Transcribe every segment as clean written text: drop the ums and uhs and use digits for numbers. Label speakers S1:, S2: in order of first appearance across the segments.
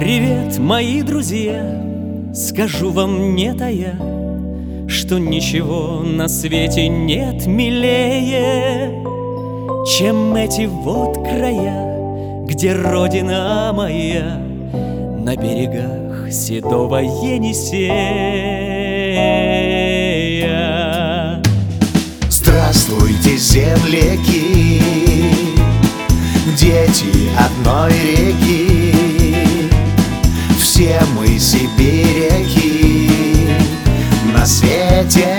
S1: Привет, мои друзья, скажу вам не тая, что ничего на свете нет милее, чем эти вот края, где родина моя, на берегах седого Енисея.
S2: Здравствуйте, земляки, дети одной реки, все мы сибиряки на свете.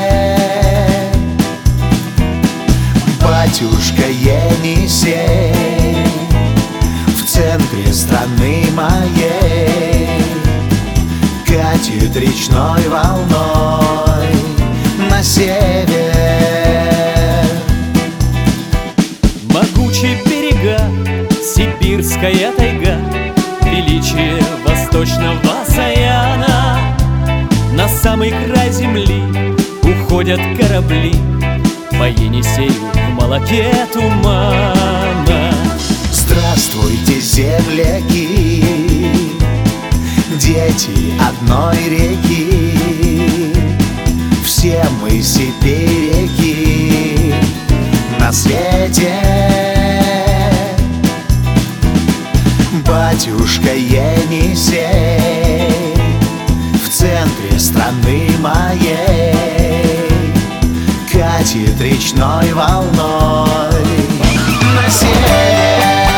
S2: Батюшка Енисей в центре страны моей катит речной волной на север.
S1: Могучие берега, сибирская тайга, величие восточного Саяна. На самый край земли уходят корабли по Енисею в молоке тумана.
S2: Здравствуйте, земляки, дети одной реки, все мы сибиряки на свете. Батюшка Енисей в центре страны моей катит речной волной на север.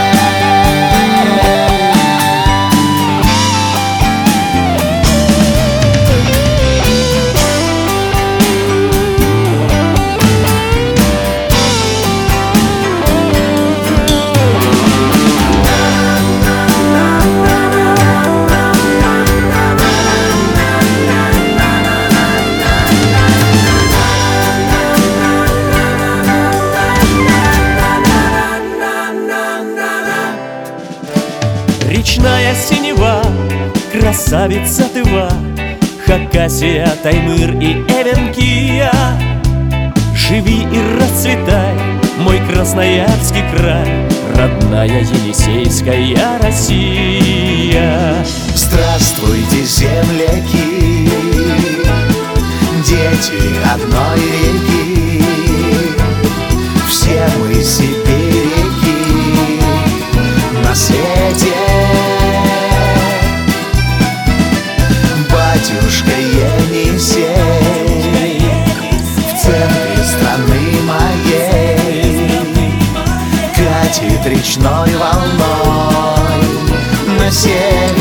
S1: Речная синева, красавица Тыва, Хакасия, Таймыр и Эвенкия. Живи и расцветай, мой Красноярский край, родная Енисейская Россия.
S2: Здравствуйте, земляки, дети одной реки, все мы сибиряки на свете. Батюшка Енисей в центре страны моей катит речной волной на север.